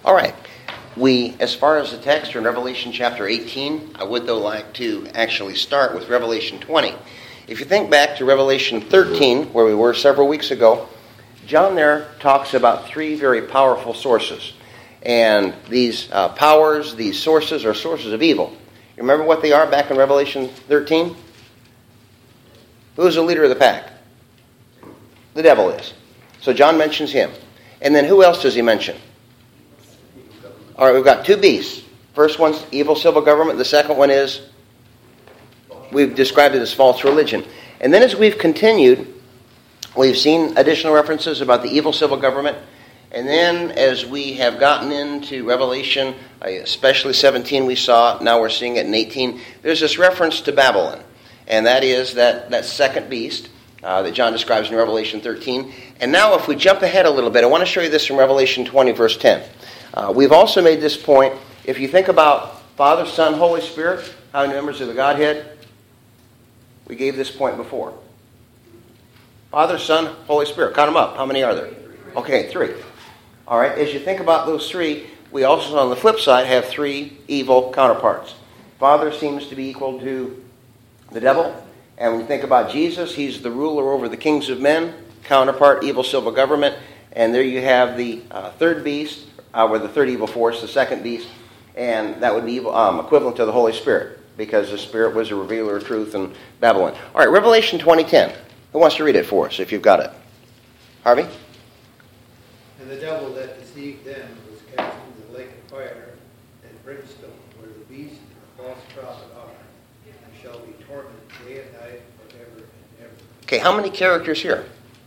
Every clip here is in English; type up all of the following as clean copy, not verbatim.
All right. As far as the text are in Revelation chapter 18, I would, though, like to actually start with Revelation 20. If you think back to Revelation 13, where we were several weeks ago, John there talks about three very powerful sources. And these powers, these sources, are sources of evil. You remember what they are back in Revelation 13? Who's the leader of the pack? The devil is. So John mentions him. And then who else does he mention? All right, we've got two beasts. First one's evil civil government. The second one is, we've described it as false religion. And then as we've continued, we've seen additional references about the evil civil government. And then as we have gotten into Revelation, especially 17 we saw, now we're seeing it in 18, there's this reference to Babylon. And that is that second beast that John describes in Revelation 13. And now if we jump ahead a little bit, I want to show you this from Revelation 20, verse 10. We've also made this point. If you think about Father, Son, Holy Spirit, how many members of the Godhead? We gave this point before. Father, Son, Holy Spirit. Count them up. How many are there? Okay, three. All right, as you think about those three, we also, on the flip side, have three evil counterparts. Father seems to be equal to the devil. And when you think about Jesus, he's the ruler over the kings of men. Counterpart, evil civil government. And there you have the third beast, or the third evil force, the second beast. And that would be equivalent to the Holy Spirit, because the Spirit was a revealer of truth in Babylon. All right, Revelation 20:10. Who wants to read it for us, if you've got it? Harvey? And the devil that deceived them was cast into the lake of fire and brimstone, where the beast and the false prophet are, and shall be tormented day and night forever and ever. Okay, how many characters here?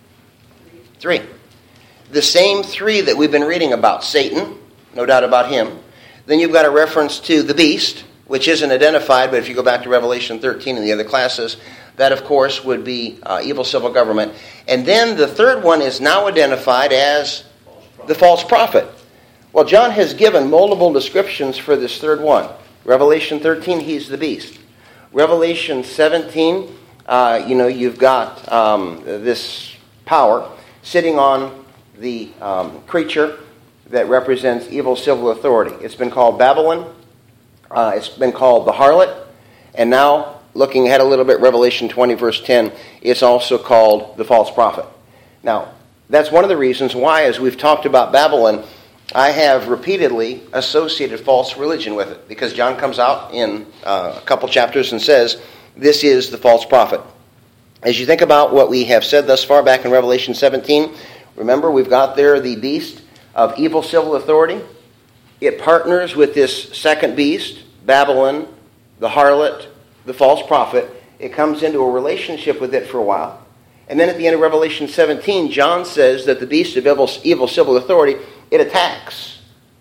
Three. The same three that we've been reading about. Satan, no doubt about him. Then you've got a reference to the beast, which isn't identified, but if you go back to Revelation 13 and the other classes, that, of course, would be evil civil government. And then the third one is now identified as the false prophet. Well, John has given multiple descriptions for this third one. Revelation 13, he's the beast. Revelation 17, you've got this power sitting on the creature that represents evil civil authority. It's been called Babylon. It's been called the harlot. And now, looking ahead a little bit, Revelation 20, verse 10, it's also called the false prophet. Now, that's one of the reasons why, as we've talked about Babylon, I have repeatedly associated false religion with it, because John comes out in a couple chapters and says, this is the false prophet. As you think about what we have said thus far back in Revelation 17, remember we've got there the beast of evil civil authority. It partners with this second beast, Babylon, the harlot, the false prophet. It comes into a relationship with it for a while. And then at the end of Revelation 17, John says that the beast of evil civil authority, it attacks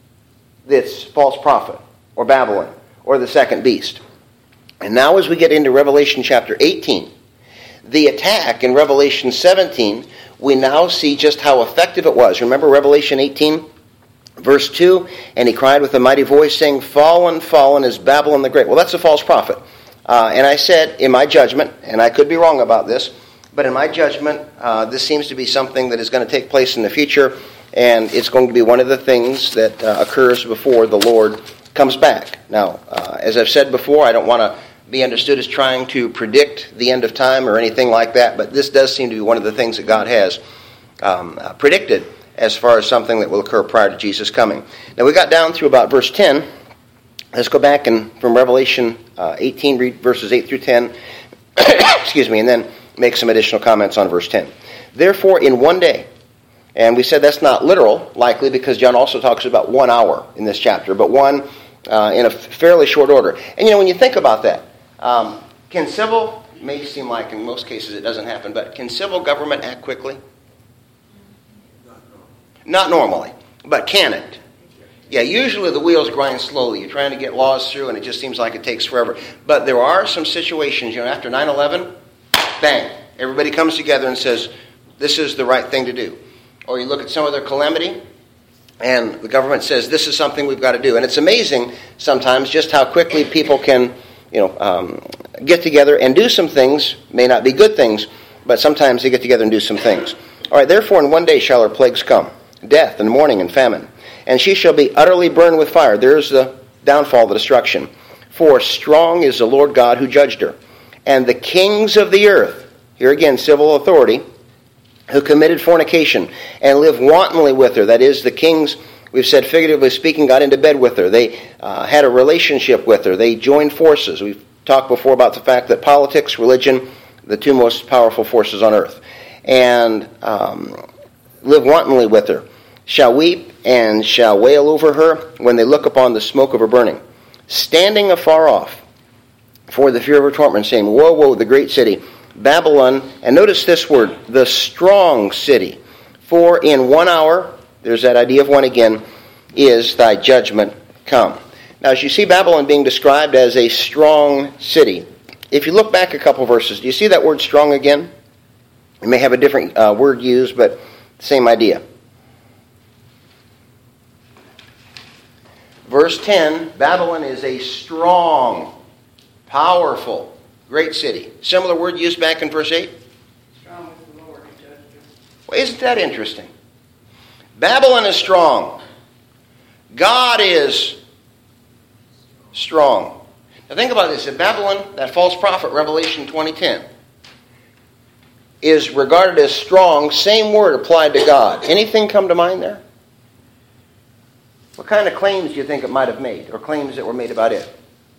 this false prophet, or Babylon, or the second beast. And now as we get into Revelation chapter 18, the attack in Revelation 17, we now see just how effective it was. Remember Revelation 18, verse 2? And he cried with a mighty voice, saying, Fallen, fallen is Babylon the Great. Well, that's a false prophet. And I said, in my judgment, and I could be wrong about this, but in my judgment, this seems to be something that is going to take place in the future, and it's going to be one of the things that occurs before the Lord comes back. Now, as I've said before, I don't want to be understood as trying to predict the end of time or anything like that, but this does seem to be one of the things that God has predicted as far as something that will occur prior to Jesus coming. Now, we got down through about verse 10. Let's go back and from Revelation 18, read verses 8 through 10, excuse me, and then make some additional comments on verse 10. Therefore, in one day, and we said that's not literal, likely, because John also talks about 1 hour in this chapter, but one in a fairly short order. And when you think about that, can civil, may seem like in most cases it doesn't happen, but can civil government act quickly? Not normally, but can it? Yeah, usually the wheels grind slowly. You're trying to get laws through and it just seems like it takes forever. But there are some situations, after 9/11, bang, everybody comes together and says, this is the right thing to do. Or you look at some other calamity and the government says, this is something we've got to do. And it's amazing sometimes just how quickly people can, get together and do some things. May not be good things, but sometimes they get together and do some things. All right, therefore in one day shall our plagues come, death and mourning and famine. and she shall be utterly burned with fire. There's the downfall, the destruction. For strong is the Lord God who judged her. And the kings of the earth, here again, civil authority, who committed fornication and lived wantonly with her. That is, the kings, we've said figuratively speaking, got into bed with her. They had a relationship with her. They joined forces. We've talked before about the fact that politics, religion, the two most powerful forces on earth. And live wantonly with her, shall weep and shall wail over her when they look upon the smoke of her burning, standing afar off for the fear of her torment, saying, Woe, woe, the great city, Babylon. And notice this word, the strong city. For in 1 hour, there's that idea of one again, is thy judgment come. Now, as you see Babylon being described as a strong city, if you look back a couple verses, do you see that word strong again? You may have a different word used, but same idea. Verse 10, Babylon is a strong, powerful, great city. Similar word used back in verse 8. Strong is the Lord who judged her. Well, isn't that interesting? Babylon is strong. God is strong. Now think about this. If Babylon, that false prophet, Revelation 20:10, is regarded as strong, same word applied to God. Anything come to mind there? What kind of claims do you think it might have made, or claims that were made about it?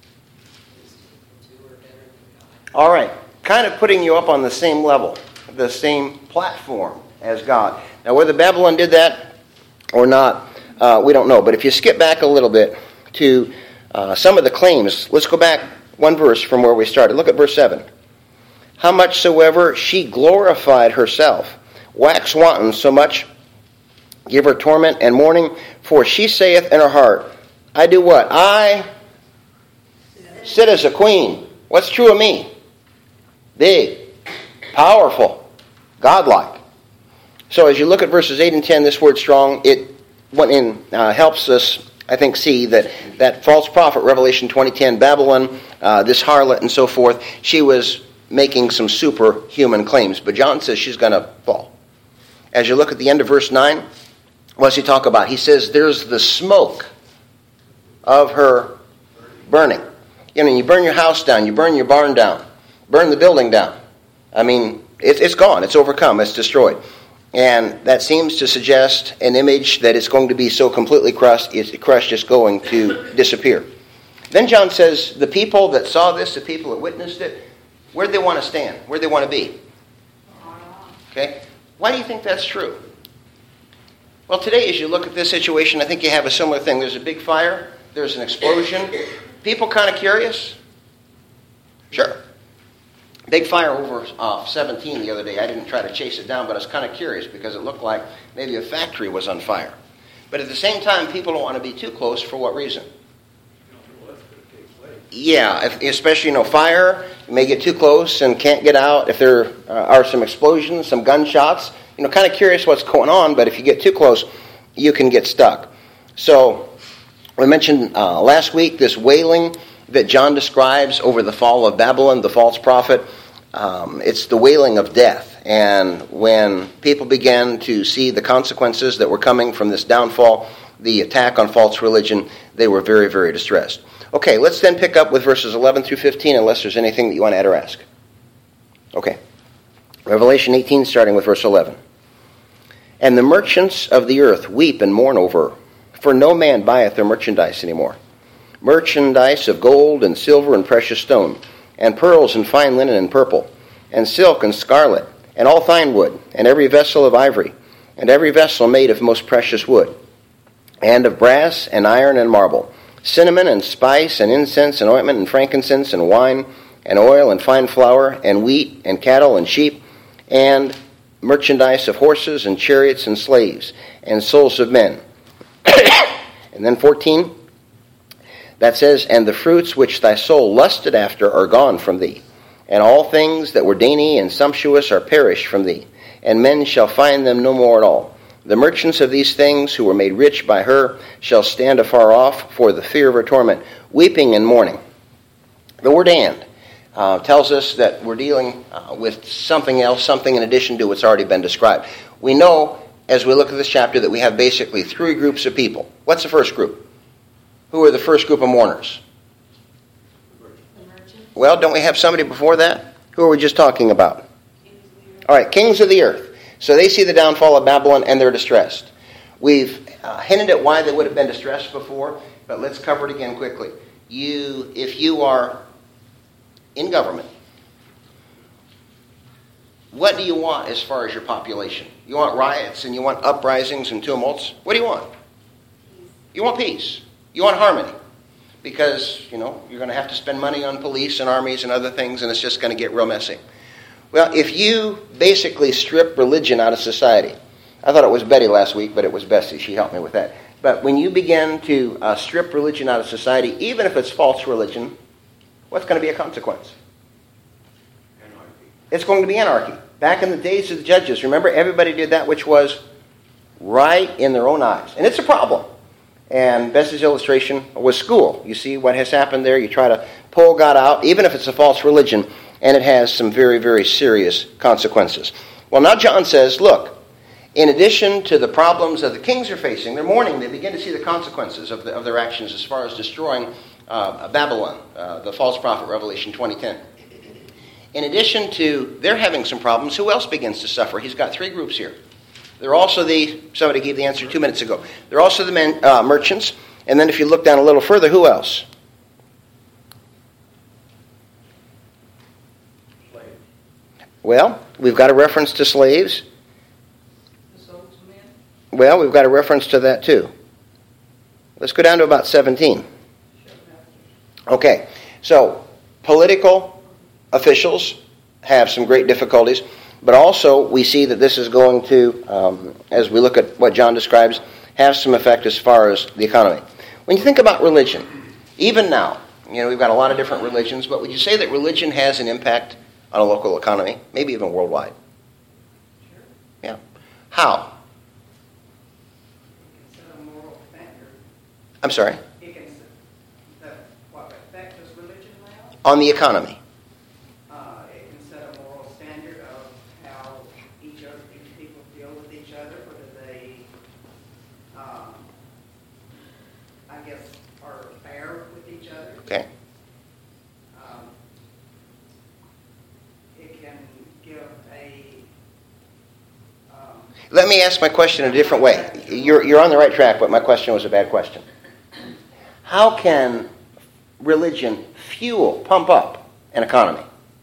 All right, kind of putting you up on the same level, the same platform as God. Now, whether Babylon did that or not, we don't know. But if you skip back a little bit to some of the claims, let's go back one verse from where we started. Look at verse 7. How much soever she glorified herself, waxed wanton, so much give her torment and mourning, for she saith in her heart, I do what? I sit as a queen. What's true of me? Big, powerful, godlike. So as you look at verses 8 and 10, this word strong, it went in, helps us, I think, see that false prophet, Revelation 20:10, Babylon, this harlot and so forth, she was making some superhuman claims. But John says she's going to fall. As you look at the end of verse 9, what's he talk about? He says there's the smoke of her burning. You know, you burn your house down, you burn your barn down, burn the building down. I mean, it's gone, it's overcome, it's destroyed. And that seems to suggest an image that it's going to be so completely crushed, it's going to disappear. Then John says the people that saw this, the people that witnessed it, where'd they want to stand? Where'd they want to be? Okay? Why do you think that's true? Well, today as you look at this situation, I think you have a similar thing. There's a big fire. There's an explosion. People kind of curious? Sure. Big fire over 17 the other day. I didn't try to chase it down, but I was kind of curious because it looked like maybe a factory was on fire. But at the same time, people don't want to be too close. For what reason? Yeah, especially, fire, you may get too close and can't get out. If there are some explosions, some gunshots, kind of curious what's going on, but if you get too close, you can get stuck. So, we mentioned last week this wailing that John describes over the fall of Babylon, the false prophet. It's the wailing of death. And when people began to see the consequences that were coming from this downfall, the attack on false religion, they were very, very distressed. Okay, let's then pick up with verses 11 through 15, unless there's anything that you want to add or ask. Okay. Revelation 18, starting with verse 11. And the merchants of the earth weep and mourn over her, for no man buyeth their merchandise anymore. Merchandise of gold and silver and precious stone, and pearls and fine linen and purple, and silk and scarlet, and all fine wood, and every vessel of ivory, and every vessel made of most precious wood, and of brass and iron and marble, cinnamon and spice and incense and ointment and frankincense and wine and oil and fine flour and wheat and cattle and sheep and merchandise of horses and chariots and slaves and souls of men. And then 14, that says, and the fruits which thy soul lusted after are gone from thee, and all things that were dainty and sumptuous are perished from thee, and men shall find them no more at all. The merchants of these things who were made rich by her shall stand afar off for the fear of her torment, weeping and mourning. The word and tells us that we're dealing with something else, something in addition to what's already been described. We know as we look at this chapter, that we have basically three groups of people. What's the first group? Who are the first group of mourners? The merchants. Well, don't we have somebody before that? Who are we just talking about? All right, kings of the earth. So they see the downfall of Babylon and they're distressed. We've hinted at why they would have been distressed before, but let's cover it again quickly. If you are in government, what do you want as far as your population? You want riots and you want uprisings and tumults? What do you want? You want peace. You want harmony. Because, you're going to have to spend money on police and armies and other things, and it's just going to get real messy. Well, if you basically strip religion out of society, I thought it was Betty last week, but it was Bessie. She helped me with that. But when you begin to strip religion out of society, even if it's false religion, what's going to be a consequence? Anarchy. It's going to be anarchy. Back in the days of the judges, remember, everybody did that which was right in their own eyes. And it's a problem. And Bessie's illustration was school. You see what has happened there? You try to pull God out, even if it's a false religion, and it has some very, very serious consequences. Well, now John says, look, in addition to the problems that the kings are facing, they're mourning. They begin to see the consequences of their actions as far as destroying Babylon, the false prophet, Revelation 20:10. In addition to their having some problems, who else begins to suffer? He's got three groups here. They're also somebody gave the answer 2 minutes ago. They're also the merchants. And then if you look down a little further, who else? Slave. Well, we've got a reference to slaves. The souls of men. Well, we've got a reference to that too. Let's go down to about 17. Okay, so political officials have some great difficulties, but also we see that this is going to, as we look at what John describes, have some effect as far as the economy. When you think about religion, even now, we've got a lot of different religions, but would you say that religion has an impact on a local economy, maybe even worldwide? Sure. Yeah. How? It can set a moral standard. I'm sorry? It can set, what effect does religion have? On the economy. It can set a moral standard of how each people deal with each other, whether they, I guess, are fair with each other. Okay. It can give a Let me ask my question in a different way. You're on the right track, but my question was a bad question. How can religion pump up an economy?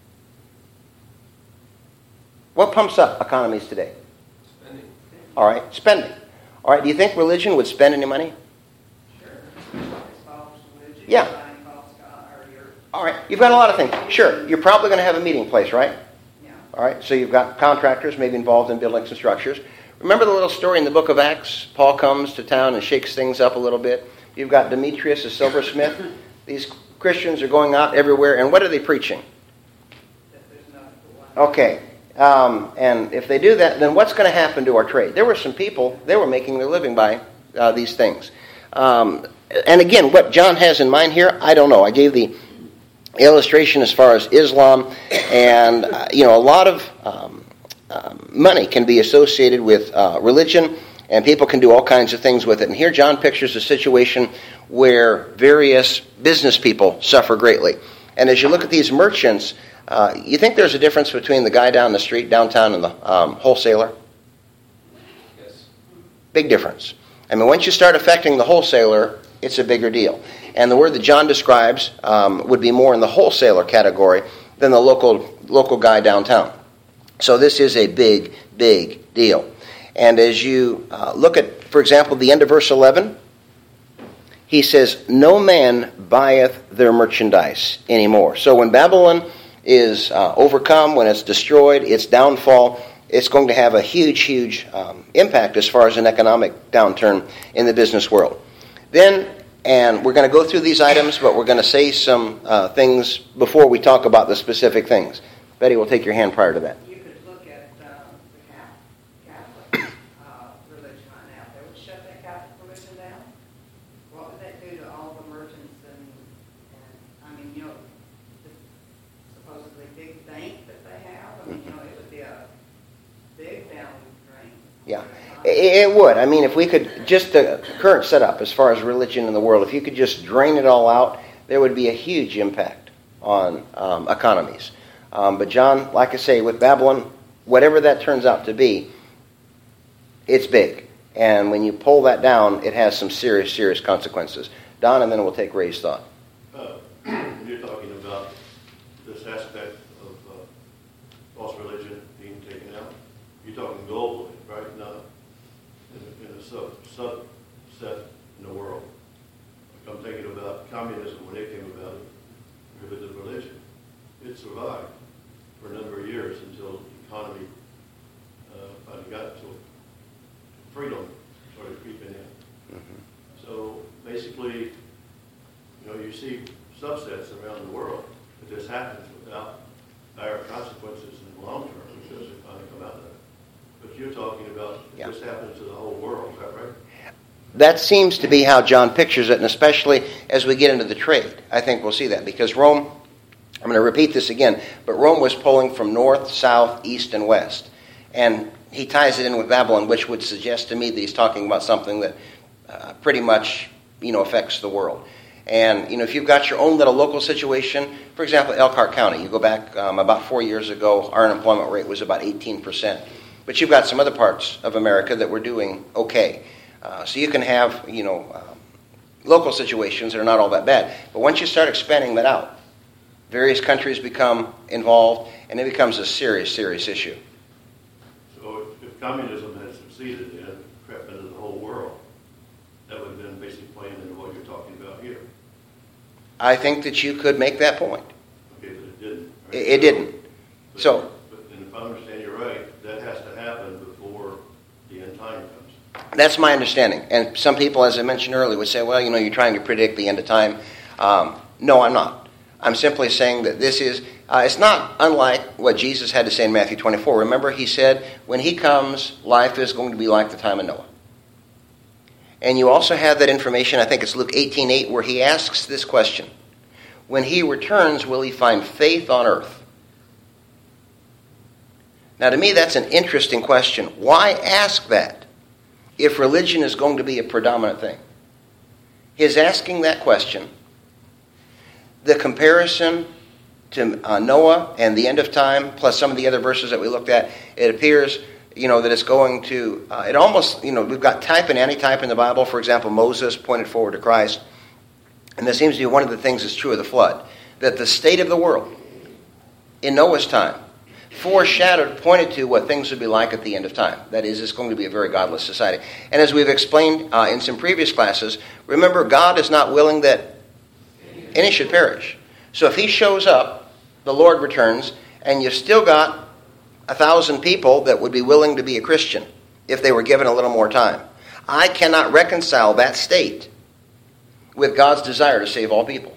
What pumps up economies today? Spending. All right, spending. All right, do you think religion would spend any money? Sure. It's false religion. Yeah. Buying false God, or your, All right, you've got a lot of things. Sure, you're probably going to have a meeting place, right? yeah. All right, so you've got contractors maybe involved in building some structures. Remember the little story in the book of Acts? Paul comes to town and shakes things up a little bit. You've got Demetrius, a silversmith. These Christians are going out everywhere, and what are they preaching? That there's nothing but one. Okay, and if they do that, then what's going to happen to our trade? There were some people, they were making their living by these things. And again, what John has in mind here, I don't know. I gave the illustration as far as Islam, and a lot of money can be associated with religion, and people can do all kinds of things with it. And here John pictures a situation where various business people suffer greatly. And as you look at these merchants, you think there's a difference between the guy down the street, downtown, and the wholesaler? Yes. Big difference. I mean, once you start affecting the wholesaler, it's a bigger deal. And the word that John describes would be more in the wholesaler category than the local guy downtown. So this is a big, big deal. And as you look at, for example, the end of verse 11, he says, "No man buyeth their merchandise anymore." So when Babylon is overcome, when it's destroyed, its downfall, it's going to have a huge, huge impact as far as an economic downturn in the business world. Then, and we're going to go through these items, but we're going to say some things before we talk about the specific things. Betty will take your hand prior to that. You could look at the Catholic religion right now. They would shut that Catholic religion down. What would that do to all the merchants and I mean, the supposedly big bank that they have? I mean, it would be a big down drain. Yeah. It would. I mean, if we could, just the current setup as far as religion in the world, if you could just drain it all out, there would be a huge impact on economies. But John, like I say, with Babylon, whatever that turns out to be, it's big. And when you pull that down, it has some serious, serious consequences. Don, and then we'll take Ray's thought. When you're talking about this aspect of false religion being taken out, you're talking globally, right? Not in a subset in the world. Like I'm thinking about communism when it came about, with the religion. It survived for a number of years until the economy finally got to freedom started creeping in. Mm-hmm. So basically, you see subsets around the world, but this happens without dire consequences in the long term because they finally come out of it. But you're talking about this happens to the whole world, is that right? That seems to be how John pictures it, and especially as we get into the trade, I think we'll see that. Because Rome, I'm going to repeat this again, but Rome was pulling from north, south, east, and west. And he ties it in with Babylon, which would suggest to me that he's talking about something that pretty much, affects the world. And, if you've got your own little local situation, for example, Elkhart County, you go back about 4 years ago, our unemployment rate was about 18%. But you've got some other parts of America that were doing okay. So you can have, local situations that are not all that bad. But once you start expanding that out, various countries become involved, and it becomes a serious, serious issue. So if communism had succeeded and crept into the whole world, that would have been basically playing into what you're talking about here. I think that you could make that point. Okay, but it didn't. Right? It didn't. But if I understand you right, that has to happen before the end time comes. That's my understanding. And some people, as I mentioned earlier, would say, well, you're trying to predict the end of time. No, I'm not. I'm simply saying that this is, it's not unlike what Jesus had to say in Matthew 24. Remember, he said, when he comes, life is going to be like the time of Noah. And you also have that information, I think it's Luke 18:8, where he asks this question. When he returns, will he find faith on earth? Now, to me, that's an interesting question. Why ask that if religion is going to be a predominant thing? His asking that question, the comparison to Noah and the end of time, plus some of the other verses that we looked at, it appears that it's going to, it almost, we've got type and antitype in the Bible. For example, Moses pointed forward to Christ. And that seems to be one of the things that's true of the flood. That the state of the world in Noah's time pointed to what things would be like at the end of time. That is, it's going to be a very godless society. And as we've explained in some previous classes, remember, God is not willing that any should perish. So if he shows up, the Lord returns, and you've still got 1,000 people that would be willing to be a Christian if they were given a little more time. I cannot reconcile that state with God's desire to save all people.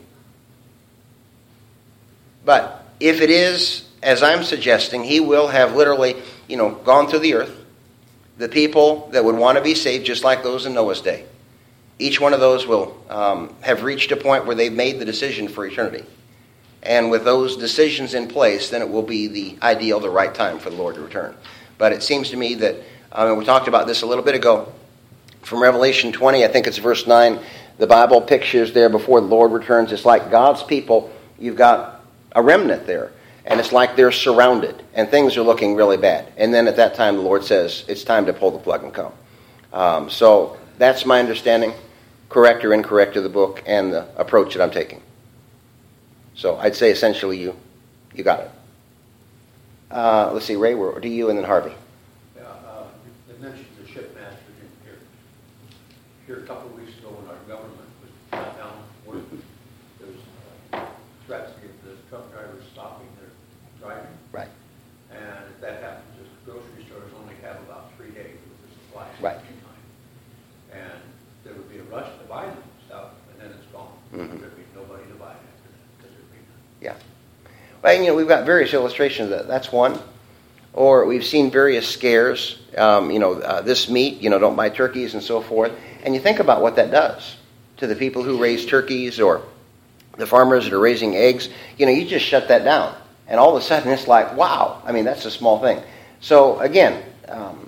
But if it is, as I'm suggesting, he will have literally, gone through the earth, the people that would want to be saved, just like those in Noah's day. Each one of those will have reached a point where they've made the decision for eternity. And with those decisions in place, then it will be the ideal, the right time for the Lord to return. But it seems to me that, we talked about this a little bit ago, from Revelation 20, I think it's verse 9, the Bible pictures there before the Lord returns. It's like God's people, you've got a remnant there. And it's like they're surrounded, and things are looking really bad. And then at that time, the Lord says, it's time to pull the plug and come. So that's my understanding, correct or incorrect of the book and the approach that I'm taking. So I'd say essentially you got it. Let's see, Ray, we're to you and then Harvey. Yeah, it mentioned the shipmaster here a couple of weeks ago when our government was shut down. There was threats against the truck drivers stopping their driving. Right. And if that happens, the grocery stores only have about 3 days with the supplies. Right. And there would be a rush to buy them stuff, and then it's gone. Mm-hmm. There'd be nobody to buy it after that because there'd be none. Yeah. Well, we've got various illustrations of that. That's one. Or we've seen various scares, this meat, don't buy turkeys and so forth. And you think about what that does to the people who raise turkeys or the farmers that are raising eggs. You just shut that down. And all of a sudden it's like, wow, that's a small thing. So again,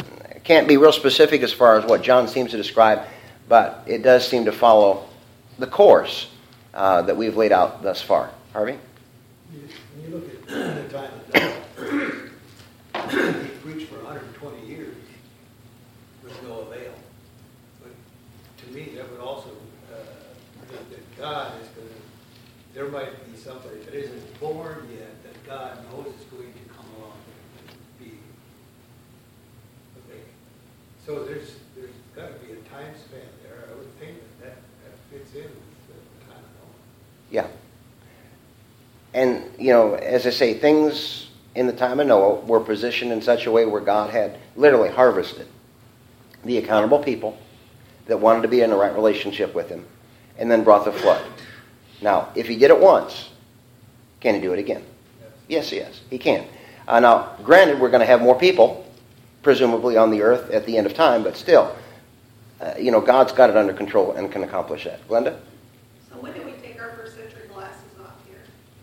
Can't be real specific as far as what John seems to describe, but it does seem to follow the course that we've laid out thus far. Harvey? When you look at the time of Noah, he preached for 120 years with no avail. But to me, that would also think that God is going to, there might be somebody that isn't born yet that God knows is going to come along and be okay. So there's got to be a time span there. I would think that fits in with the time of Noah. Yeah. And, as I say, things in the time of Noah were positioned in such a way where God had literally harvested the accountable people that wanted to be in the right relationship with him, and then brought the flood. Now, if he did it once, can he do it again? Yes, he can. Now, granted, we're going to have more people, presumably on the earth at the end of time, but still, God's got it under control and can accomplish that. Glenda? So when do we take our first century glasses off here?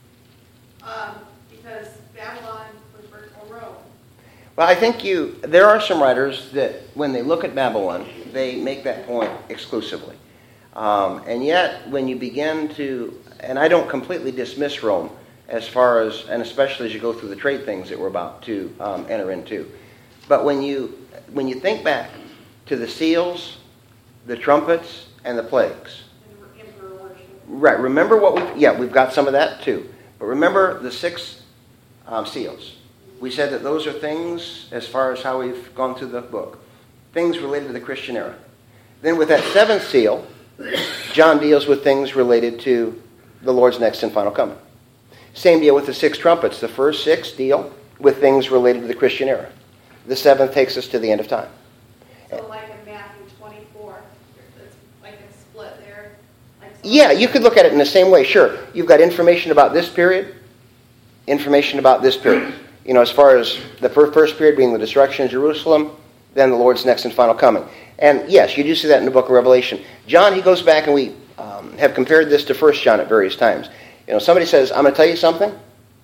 Because Babylon was virtual Rome. Well, I think there are some writers that, when they look at Babylon, they make that point exclusively. And yet, when you begin to, and I don't completely dismiss Rome as far as, and especially as you go through the trade things that we're about to enter into. But when you think back to the seals, the trumpets, and the plagues. And emperor worship. Right, remember we've got some of that too. But remember the 6 seals. We said that those are things, as far as how we've gone through the book, things related to the Christian era. Then with that 7th seal, John deals with things related to the Lord's next and final coming. Same deal with the 6 trumpets. The first 6 deal with things related to the Christian era. The 7th takes us to the end of time. So like in Matthew 24, it's like a split there. Yeah, you could look at it in the same way, sure. You've got information about this period, information about this period. As far as the first period being the destruction of Jerusalem, then the Lord's next and final coming. And yes, you do see that in the book of Revelation. John, he goes back, and we have compared this to 1 John at various times. Somebody says, I'm going to tell you something,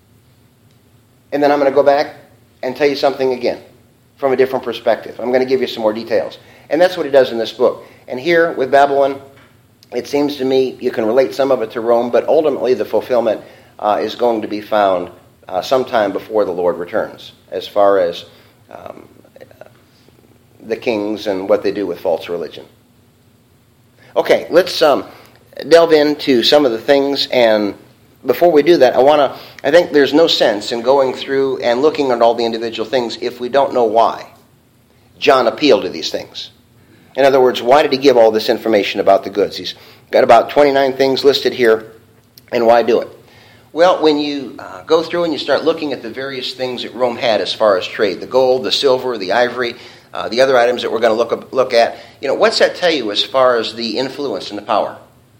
and then I'm going to go back and tell you something again from a different perspective. I'm going to give you some more details. And that's what he does in this book. And here, with Babylon, it seems to me you can relate some of it to Rome, but ultimately the fulfillment is going to be found sometime before the Lord returns, as far as the kings and what they do with false religion. Okay, let's delve into some of the things, and before we do that, I think there's no sense in going through and looking at all the individual things if we don't know why John appealed to these things. In other words, why did he give all this information about the goods? He's got about 29 things listed here, and why do it? Well, when you go through and you start looking at the various things that Rome had as far as trade, the gold, the silver, the ivory, the other items that we're going to look at, what's that tell you as far as the influence and the power?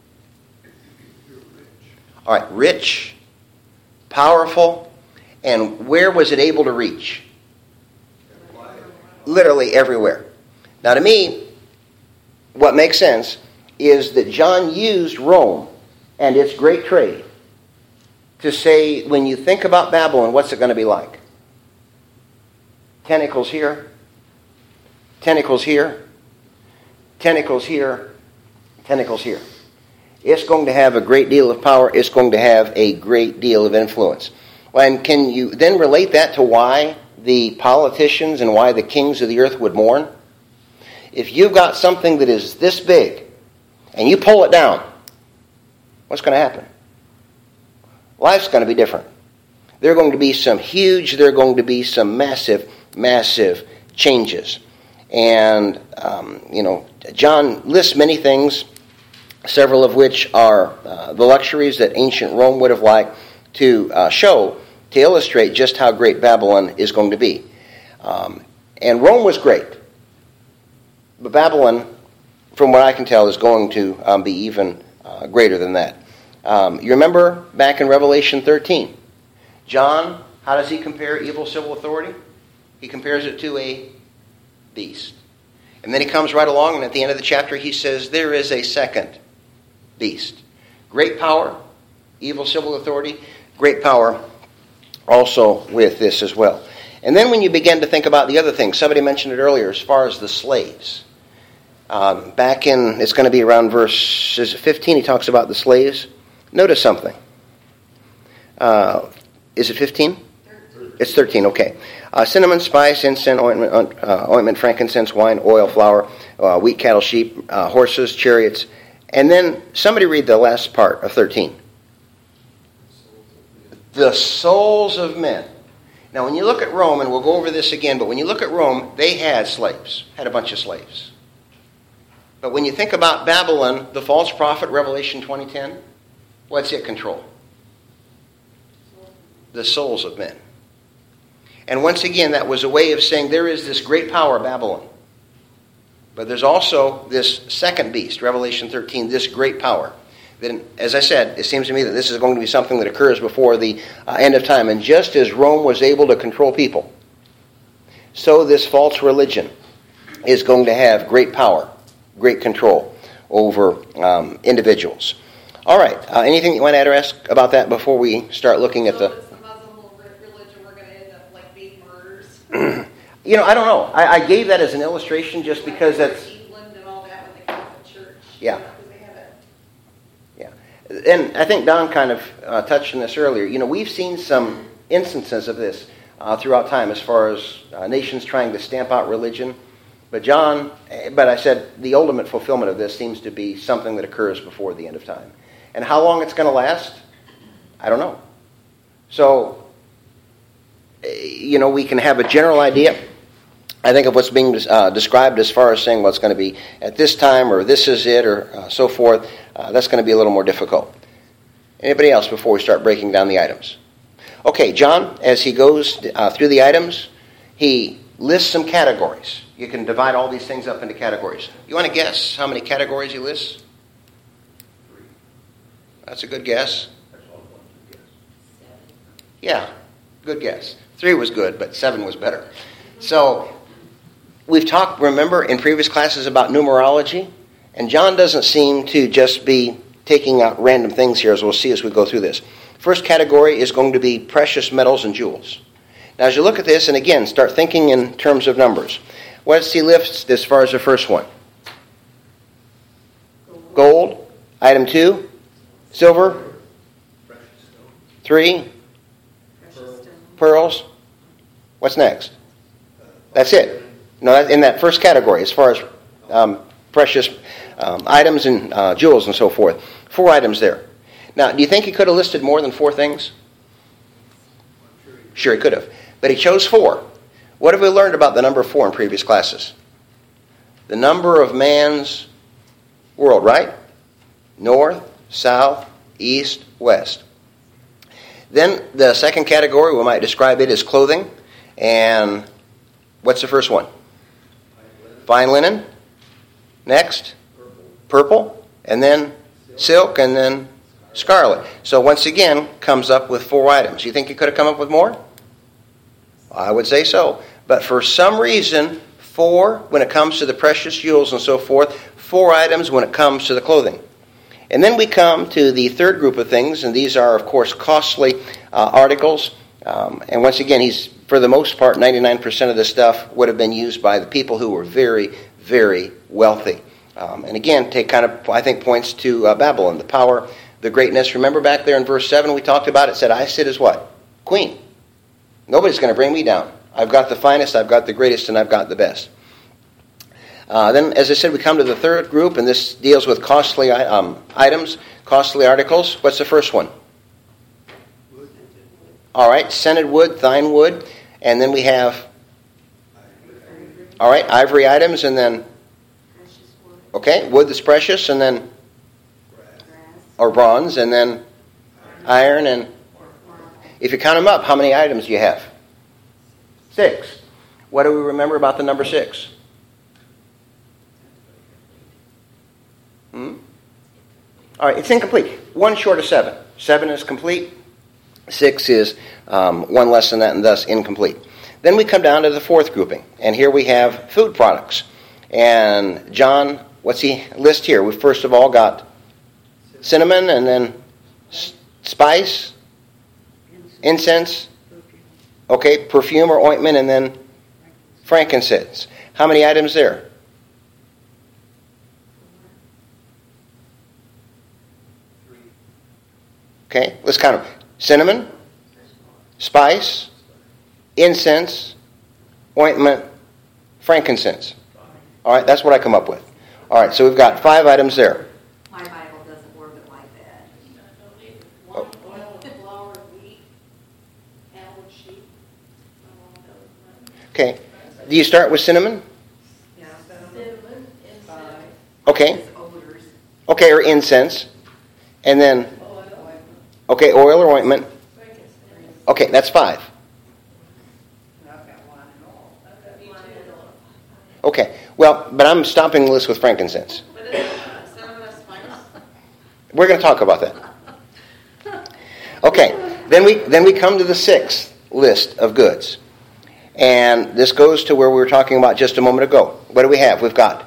All right, rich, powerful, and where was it able to reach? Literally everywhere. Now, to me, what makes sense is that John used Rome and its great trade to say, when you think about Babylon, what's it going to be like? Tentacles here, tentacles here, tentacles here, tentacles here. It's going to have a great deal of power. It's going to have a great deal of influence. And can you then relate that to why the politicians and why the kings of the earth would mourn? If you've got something that is this big and you pull it down, what's going to happen? Life's going to be different. There are going to be some massive, massive changes. And, John lists many things, several of which are the luxuries that ancient Rome would have liked to show, to illustrate just how great Babylon is going to be. And Rome was great. But Babylon, from what I can tell, is going to be even greater than that. You remember back in Revelation 13, John, how does he compare evil civil authority? He compares it to a beast. And then he comes right along, and at the end of the chapter he says there is a second beast. Great power, evil civil authority, great power also with this as well. And then when you begin to think about the other things, somebody mentioned it earlier as far as the slaves. Back in, it's going to be around verse 15, he talks about the slaves. Notice something. Is it 15? 13. It's 13, okay. Cinnamon, spice, incense, ointment, frankincense, wine, oil, flour, wheat, cattle, sheep, horses, chariots. And then somebody read the last part of 13. The souls of men. Now, when you look at Rome, and we'll go over this again, but when you look at Rome, they had slaves, had a bunch of slaves. But when you think about Babylon, the false prophet, Revelation 20:10, what's it control? The souls of men. And once again, that was a way of saying there is this great power, Babylon. But there's also this second beast, Revelation 13, this great power. Then, as I said, it seems to me that this is going to be something that occurs before the end of time. And just as Rome was able to control people, so this false religion is going to have great power, great control over individuals. All right. Anything you want to add or ask about that before we start looking at the... So it's the Muslim religion, we're going to end up like being murders. I don't know. I gave that as an illustration just because that's... England and all that with the Catholic Church. Yeah. Because they have it. Yeah. And I think Don kind of touched on this earlier. We've seen some instances of this throughout time as far as nations trying to stamp out religion. But I said the ultimate fulfillment of this seems to be something that occurs before the end of time. And how long it's going to last, I don't know. So, we can have a general idea, I think, of what's being described as far as saying, well, it's going to be at this time, or this is it, or so forth. That's going to be a little more difficult. Anybody else before we start breaking down the items? Okay, John, as he goes through the items, he lists some categories. You can divide all these things up into categories. You want to guess how many categories he lists? 3. That's a good guess. That's all I wanted to guess. 7. Yeah, good guess. 3 was good, but 7 was better. So, we've talked, remember, in previous classes about numerology, and John doesn't seem to just be taking out random things here, as we'll see as we go through this. First category is going to be precious metals and jewels. Now, as you look at this, and again, start thinking in terms of numbers. What does he list as far as the first one? Gold. Item 2. Silver. 3. Pearls. What's next? That's it. No, that's in that first category as far as precious items and jewels and so forth. 4 items there. Now, do you think he could have listed more than 4 things? Sure, he could have. But he chose 4. What have we learned about the number 4 in previous classes? The number of man's world, right? North, south, east, west. Then the second category, we might describe it as clothing. And what's the first one? Fine linen. Next, purple. And then silk, and then scarlet. So once again, comes up with 4 items. You think he could have come up with more? I would say so. But for some reason, 4 when it comes to the precious jewels and so forth, 4 items when it comes to the clothing. And then we come to the third group of things, and these are, of course, costly articles. And once again, he's, for the most part, 99% of this stuff would have been used by the people who were very, very wealthy. And again, take kind of, I think, points to Babylon, the power, the greatness. Remember back there in verse 7 we talked about, it said, I sit as what? Queen. Nobody's going to bring me down. I've got the finest, I've got the greatest, and I've got the best. Then, as I said, we come to the third group, and this deals with costly items, costly articles. What's the first one? Wood. All right, scented wood, thine wood. And then we have, all right, ivory items, and then, Precious wood. okay, wood that's precious, and then, Grass. or bronze, and then iron, and if you count them up, how many items do you have? 6. What do we remember about the number 6? All right, it's incomplete. 1 short of 7. 7 is complete. 6 is 1 less than that, and thus incomplete. Then we come down to the fourth grouping, and here we have food products. And John, what's he list here? We first of all got cinnamon, and then spice, incense, Okay, perfume or ointment, and then frankincense. How many items there? 3. Okay, let's count them. Cinnamon, spice, incense, ointment, frankincense. All right, that's what I come up with. All right, so we've got 5 items there. My Bible doesn't word it like that. One oil, flour, wheat, animal, sheep. Okay, do you start with cinnamon? Yeah. Cinnamon, incense, Okay, It's odors. okay, or incense. And then, oil, okay, oil or ointment. frankincense. Okay, that's 5. I've got wine and oil. I've got wine and oil. Okay, well, but I'm stopping the list with frankincense. But it's cinnamon and spice. We're going to talk about that. Okay, then we come to the 6th list of goods. And this goes to where we were talking about just a moment ago. What do we have? We've got,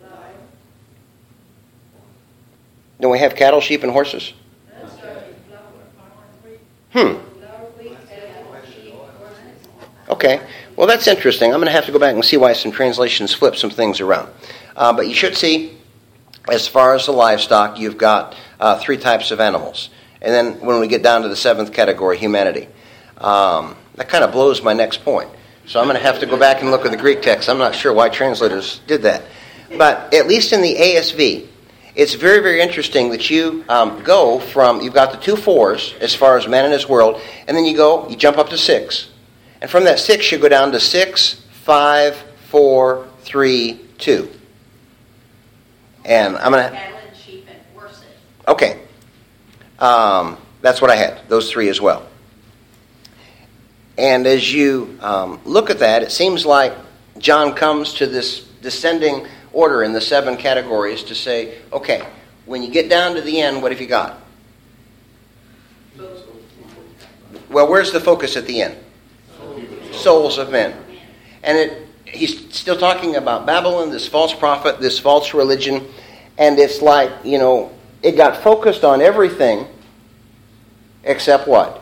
don't we have cattle, sheep, and horses? That's right. Flour, wheat. Hmm. Flour, wheat, animal, sheep, horses. Okay, well that's interesting. I'm going to have to go back and see why some translations flip some things around. But you should see, as far as the livestock, you've got 3 types of animals. And then when we get down to the 7th category, humanity. That kind of blows my next point. So I'm going to have to go back and look at the Greek text. I'm not sure why translators did that. But at least in the ASV, it's very, very interesting that you go from, you've got the 2 4s as far as man and his world, and then you jump up to 6. And from that 6, you go down to 6, 5, 4, 3, 2. And I'm going to... Cattle and sheep and horses. Okay. That's what I had, those 3 as well. And as you look at that, it seems like John comes to this descending order in the 7 categories to say, okay, when you get down to the end, what have you got? Well, where's the focus at the end? Souls of men. And he's still talking about Babylon, this false prophet, this false religion, and it's like, it got focused on everything except what?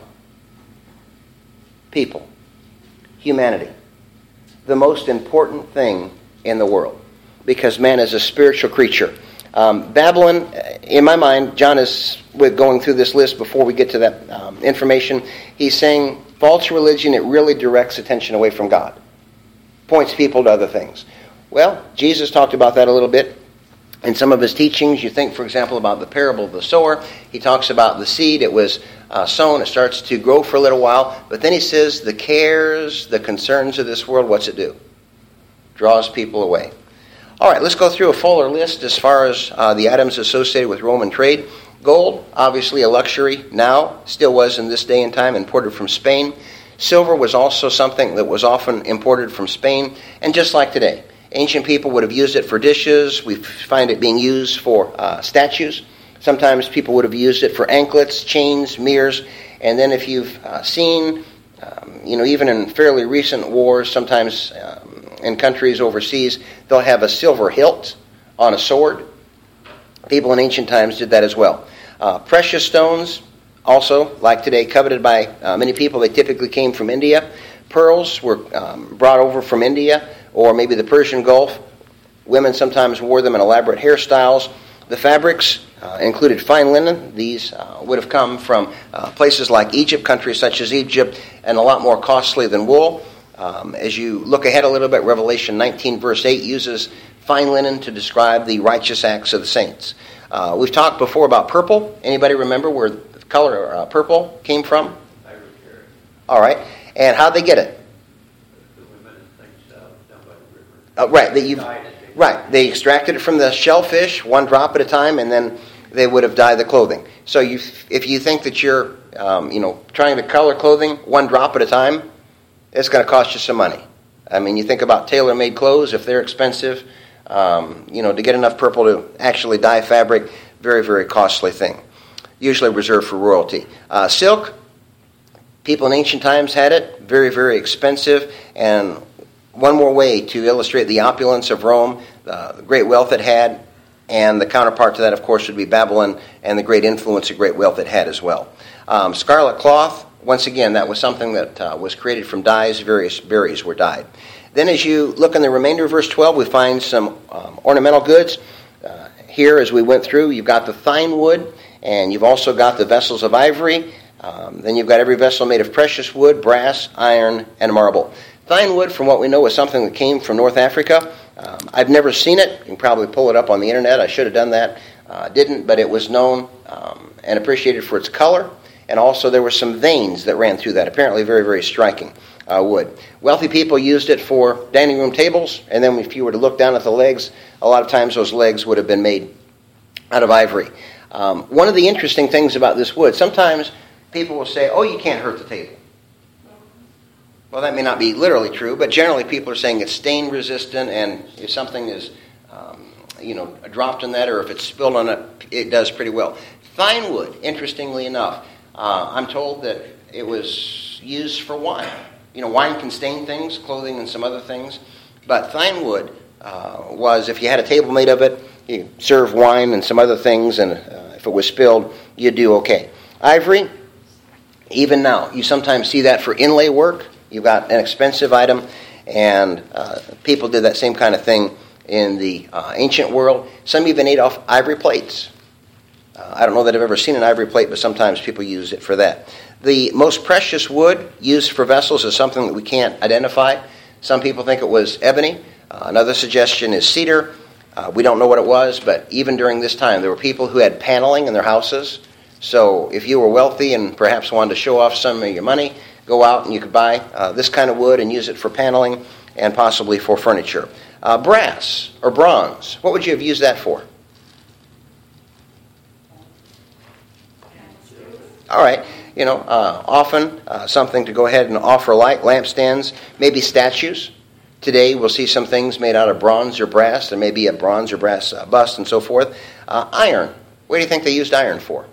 People. Humanity. The most important thing in the world. Because man is a spiritual creature. Babylon, in my mind, John is going through this list before we get to that information. He's saying false religion, it really directs attention away from God. Points people to other things. Well, Jesus talked about that a little bit in some of his teachings. You think, for example, about the parable of the sower. He talks about the seed. It was sown. It starts to grow for a little while. But then he says the cares, the concerns of this world, what's it do? Draws people away. All right, let's go through a fuller list as far as the items associated with Roman trade. Gold, obviously a luxury now, still was in this day and time, imported from Spain. Silver was also something that was often imported from Spain. And just like today, ancient people would have used it for dishes. We find it being used for statues. Sometimes people would have used it for anklets, chains, mirrors. And then if you've seen, even in fairly recent wars, sometimes in countries overseas, they'll have a silver hilt on a sword. People in ancient times did that as well. Precious stones, also, like today, coveted by many people. They typically came from India. Pearls were brought over from India or maybe the Persian Gulf. Women sometimes wore them in elaborate hairstyles. The fabrics included fine linen. These would have come from places like Egypt, countries such as Egypt, and a lot more costly than wool. As you look ahead a little bit, Revelation 19 verse 8 uses fine linen to describe the righteous acts of the saints. We've talked before about purple. Anybody remember where the color purple came from? All right. And how'd they get it? The women and things down by the river. Right. They extracted it from the shellfish, 1 drop at a time, and then they would have dyed the clothing. So if you think that you're, trying to color clothing 1 drop at a time, it's going to cost you some money. I mean, you think about tailor-made clothes, if they're expensive, to get enough purple to actually dye fabric, very, very costly thing. Usually reserved for royalty. Silk, people in ancient times had it, very, very expensive. And one more way to illustrate the opulence of Rome, the great wealth it had, and the counterpart to that, of course, would be Babylon and the great influence and great wealth it had as well. Scarlet cloth once again, that was something that was created from dyes. Various berries were dyed. Then as you look in the remainder of verse 12, we find some ornamental goods. Here, as we went through, you've got the thine wood, and you've also got the vessels of ivory. Then you've got every vessel made of precious wood, brass, iron, and marble. Thine wood, from what we know, was something that came from North Africa. I've never seen it. You can probably pull it up on the internet. I should have done that. Didn't, but it was known and appreciated for its color. And also there were some veins that ran through that. Apparently very, very striking wood. Wealthy people used it for dining room tables. And then if you were to look down at the legs, a lot of times those legs would have been made out of ivory. One of the interesting things about this wood, sometimes people will say, oh, you can't hurt the table. Well, that may not be literally true, but generally people are saying it's stain resistant, and if something is dropped in that, or if it's spilled on it, it does pretty well. Thine wood, interestingly enough, I'm told that it was used for wine. Wine can stain things, clothing and some other things, but thine wood was, if you had a table made of it, you serve wine and some other things, and if it was spilled, you'd do okay. Ivory, even now, you sometimes see that for inlay work. You've got an expensive item, and people did that same kind of thing in the ancient world. Some even ate off ivory plates. I don't know that I've ever seen an ivory plate, but sometimes people use it for that. The most precious wood used for vessels is something that we can't identify. Some people think it was ebony. Another suggestion is cedar. We don't know what it was, but even during this time, there were people who had paneling in their houses. So if you were wealthy and perhaps wanted to show off some of your money, go out and you could buy this kind of wood and use it for paneling and possibly for furniture. Brass or bronze, what would you have used that for? All right, often something to go ahead and offer light, lampstands, maybe statues. Today we'll see some things made out of bronze or brass. There may be a bronze or brass bust and so forth. Iron, what do you think they used iron for?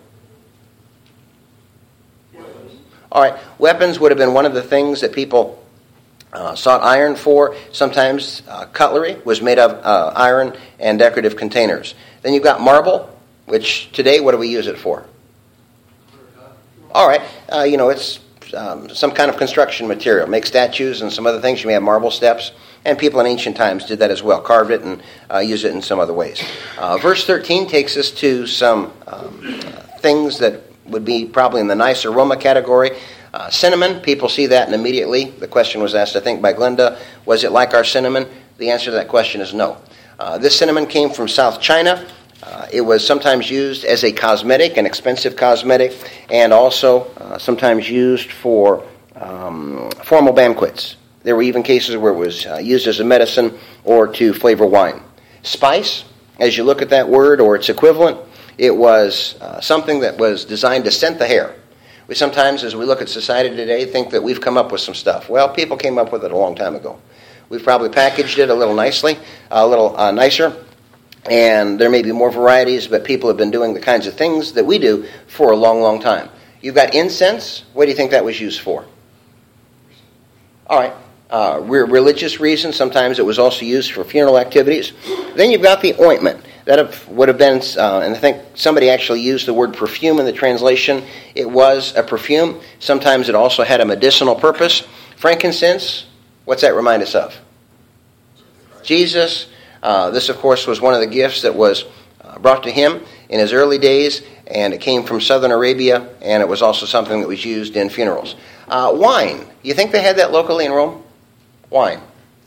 All right, weapons would have been one of the things that people sought iron for. Sometimes cutlery was made of iron and decorative containers. Then you've got marble, which today, what do we use it for? All right, it's some kind of construction material. Make statues and some other things. You may have marble steps, and people in ancient times did that as well. Carved it and used it in some other ways. Verse 13 takes us to some things that would be probably in the nice aroma category. Cinnamon, people see that, and immediately the question was asked, I think, by Glenda, was it like our cinnamon? The answer to that question is no. This cinnamon came from South China. It was sometimes used as a cosmetic, an expensive cosmetic, and also sometimes used for formal banquets. There were even cases where it was used as a medicine or to flavor wine. Spice, as you look at that word or its equivalent, it was something that was designed to scent the hair. We sometimes, as we look at society today, think that we've come up with some stuff. Well, people came up with it a long time ago. We've probably packaged it a little nicely, a little nicer, and there may be more varieties, but people have been doing the kinds of things that we do for a long, long time. You've got incense. What do you think that was used for? All right. Religious reasons. Sometimes it was also used for funeral activities. Then you've got the ointment. That would have been, and I think somebody actually used the word perfume in the translation. It was a perfume. Sometimes it also had a medicinal purpose. Frankincense, what's that remind us of? Jesus. This, of course, was one of the gifts that was brought to him in his early days, and it came from southern Arabia, and it was also something that was used in funerals. Wine. You think they had that locally in Rome? Wine.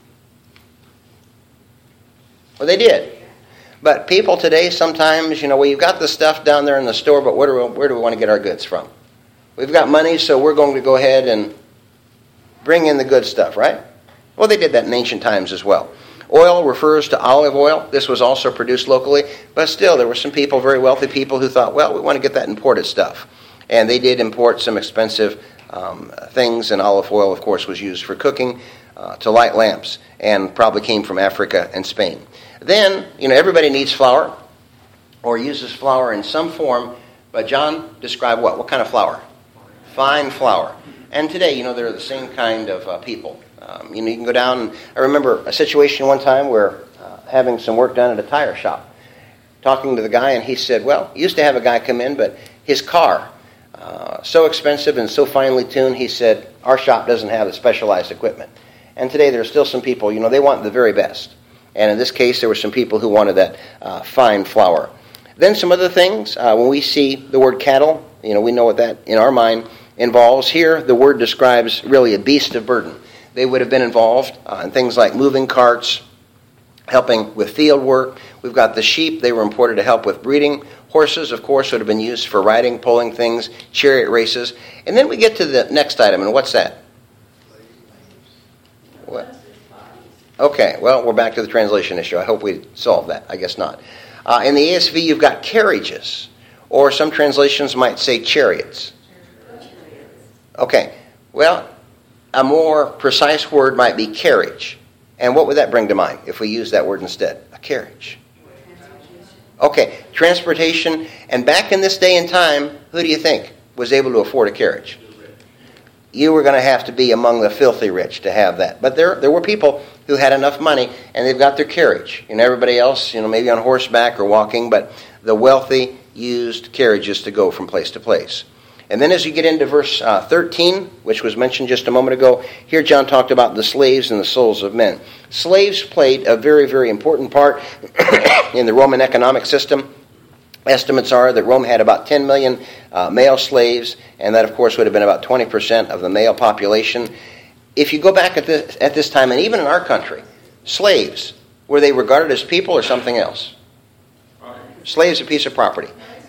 Well, they did. But people today sometimes, you've got the stuff down there in the store, but where do we want to get our goods from? We've got money, so we're going to go ahead and bring in the good stuff, right? Well, they did that in ancient times as well. Oil refers to olive oil. This was also produced locally, but still there were some people, very wealthy people, who thought, well, we want to get that imported stuff. And they did import some expensive things, and olive oil, of course, was used for cooking, to light lamps, and probably came from Africa and Spain. Then, everybody needs flour, or uses flour in some form, but John described what? What kind of flour? Fine flour. And today, they're the same kind of people. You can go down, and I remember a situation one time where having some work done at a tire shop, talking to the guy, and he said, well, used to have a guy come in, but his car, so expensive and so finely tuned, he said, our shop doesn't have the specialized equipment. And today there are still some people, they want the very best. And in this case, there were some people who wanted that fine flour. Then some other things. When we see the word cattle, we know what that, in our mind, involves. Here, the word describes really a beast of burden. They would have been involved in things like moving carts, helping with field work. We've got the sheep. They were imported to help with breeding. Horses, of course, would have been used for riding, pulling things, chariot races. And then we get to the next item, and what's that? What? Okay, well, we're back to the translation issue. I hope we solved that. I guess not. In the ASV, you've got carriages, or some translations might say chariots. Okay, well, a more precise word might be carriage. And what would that bring to mind if we use that word instead? A carriage. Okay, transportation. And back in this day and time, who do you think was able to afford a carriage? You were going to have to be among the filthy rich to have that. But there were people who had enough money, and they've got their carriage. Everybody else, maybe on horseback or walking, but the wealthy used carriages to go from place to place. And then as you get into verse 13, which was mentioned just a moment ago, here John talked about the slaves and the souls of men. Slaves played a very, very important part in the Roman economic system. Estimates are that Rome had about 10 million male slaves, and that, of course, would have been about 20% of the male population. If you go back at this time, and even in our country, slaves, were they regarded as people or something else? Slaves, a piece of property.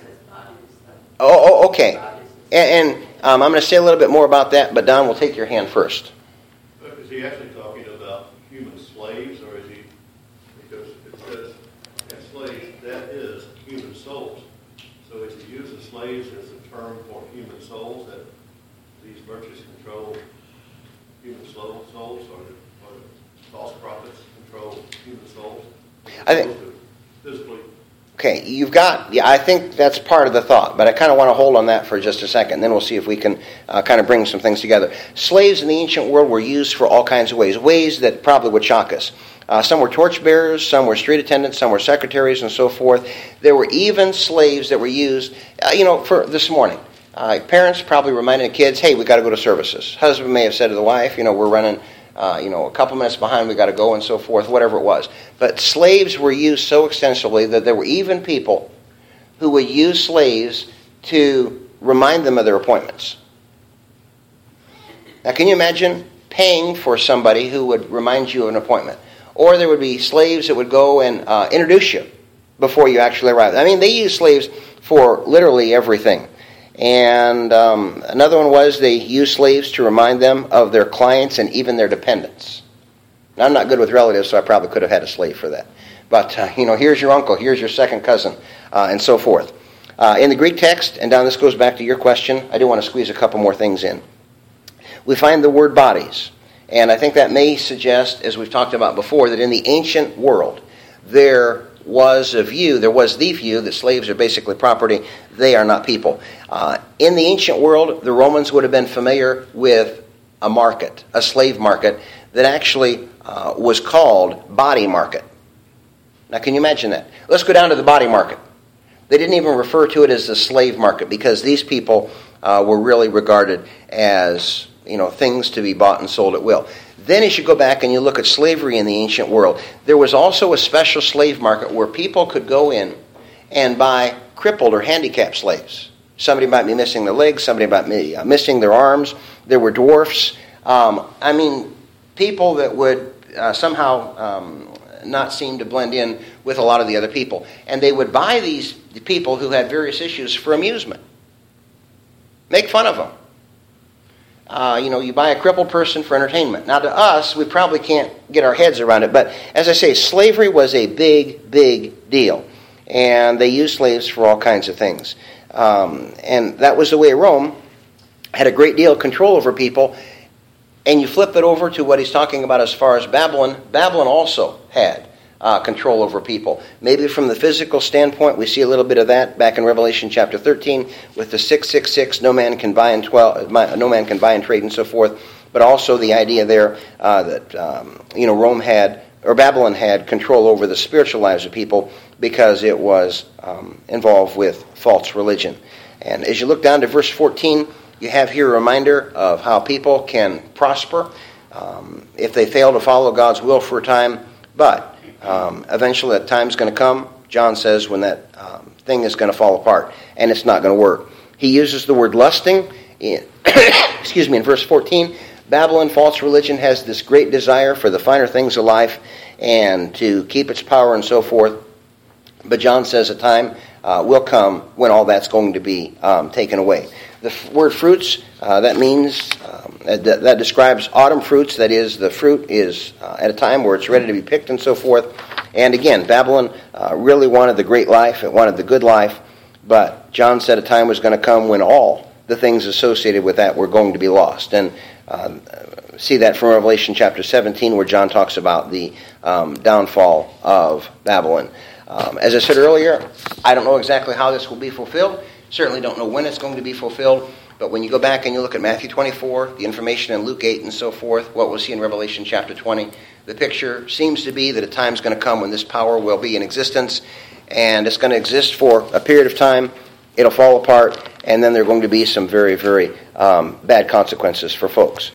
Oh, okay. And I'm going to say a little bit more about that, but Don, we'll take your hand first. Is he actually talking about human slaves, or is he, because it says slaves, that is human souls. So is he using slaves as a term for human souls, that these merchants control human souls, or the false prophets control human souls? I think Physically. Okay, I think that's part of the thought, but I kind of want to hold on that for just a second, then we'll see if we can kind of bring some things together. Slaves in the ancient world were used for all kinds of ways that probably would shock us. Some were torchbearers, some were street attendants, some were secretaries, and so forth. There were even slaves that were used, for this morning. Parents probably reminding the kids, hey, we got to go to services. Husband may have said to the wife, we're running a couple minutes behind, we got to go, and so forth, whatever it was. But slaves were used so extensively that there were even people who would use slaves to remind them of their appointments. Now, can you imagine paying for somebody who would remind you of an appointment? Or there would be slaves that would go and introduce you before you actually arrived. I mean, they used slaves for literally everything. And another one was they used slaves to remind them of their clients and even their dependents. Now, I'm not good with relatives, so I probably could have had a slave for that. But, here's your uncle, here's your second cousin, and so forth. In the Greek text, and Don, this goes back to your question, I do want to squeeze a couple more things in. We find the word bodies. And I think that may suggest, as we've talked about before, that in the ancient world, there was the view that slaves are basically property. They are not people. In the ancient world, the Romans would have been familiar with a market, a slave market, that actually was called body market. Now, can you imagine that? Let's go down to the body market. They didn't even refer to it as the slave market because these people were really regarded as things to be bought and sold at will. Then as you go back and you look at slavery in the ancient world, there was also a special slave market where people could go in and buy crippled or handicapped slaves. Somebody might be missing their legs, somebody might be missing their arms. There were dwarfs. People that would somehow not seem to blend in with a lot of the other people. And they would buy these people who had various issues for amusement. Make fun of them. You buy a crippled person for entertainment. Now, to us, we probably can't get our heads around it. But as I say, slavery was a big, big deal. And they used slaves for all kinds of things. And that was the way Rome had a great deal of control over people. And you flip it over to what he's talking about as far as Babylon. Babylon also had control over people. Maybe from the physical standpoint, we see a little bit of that back in Revelation chapter 13 with the 666, no man can buy and trade and so forth. But also the idea there that Rome had Babylon had control over the spiritual lives of people because it was involved with false religion. And as you look down to verse 14, you have here a reminder of how people can prosper if they fail to follow God's will for a time. But eventually that time's going to come, John says, when that thing is going to fall apart, and it's not going to work. He uses the word lusting in, in verse 14. Babylon, false religion, has this great desire for the finer things of life and to keep its power and so forth. But John says a time will come when all that's going to be taken away. The word fruits, that means, that describes autumn fruits. That is, the fruit is at a time where it's ready to be picked and so forth. And again, Babylon really wanted the great life. It wanted the good life. But John said a time was going to come when all the things associated with that were going to be lost. And see that from Revelation chapter 17, where John talks about the downfall of Babylon. As I said earlier, I don't know exactly how this will be fulfilled. Certainly don't know when it's going to be fulfilled. But when you go back and you look at Matthew 24, the information in Luke 8 and so forth, what we'll see in Revelation chapter 20, the picture seems to be that a time's going to come when this power will be in existence, and it's going to exist for a period of time. It'll fall apart, and then there are going to be some very, very bad consequences for folks.